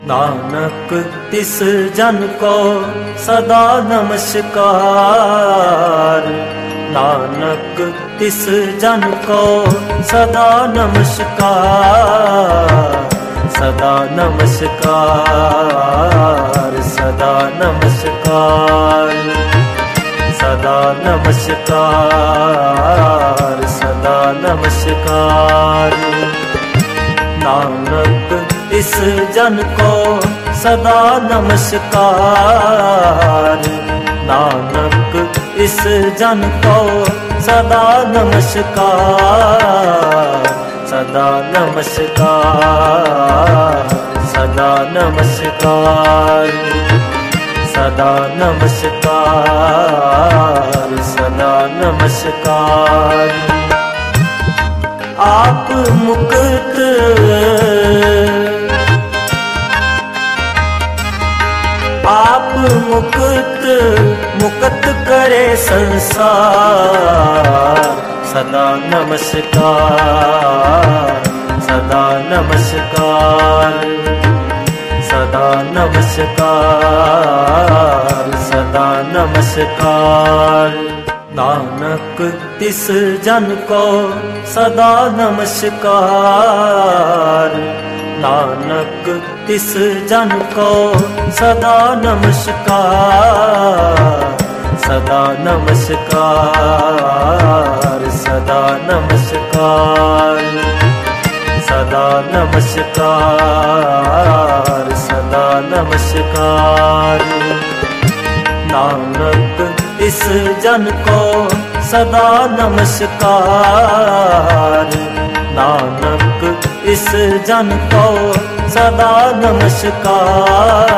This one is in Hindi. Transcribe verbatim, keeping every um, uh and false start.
नानक तिस जन को सदा नमस्कार। नानक तिस जन को सदा नमस्कार। सदा नमस्कार, सदा नमस्कार, सदा नमस्कार, सदा नमस्कार। नानक इस जन को सदा नमस्कार। नानक इस जन को सदा नमस्कार। सदा नमस्कार, सदा नमस्कार, सदा नमस्कार, सदा नमस्कार। आप मुक्त आप मुक्त मुक्त करे संसार। सदा नमस्कार, सदा नमस्कार, सदा नमस्कार, सदा नमस्कार। नानक तिस जन को सदा नमस्कार। नानक तिस जन को सदा नमस्कार। सदा नमस्कार, सदा नमस्कार, सदा नमस्कार, सदा नमस्कार। नानक इस जन को सदा नमस्कार। नानक इस जन को सदा नमस्कार।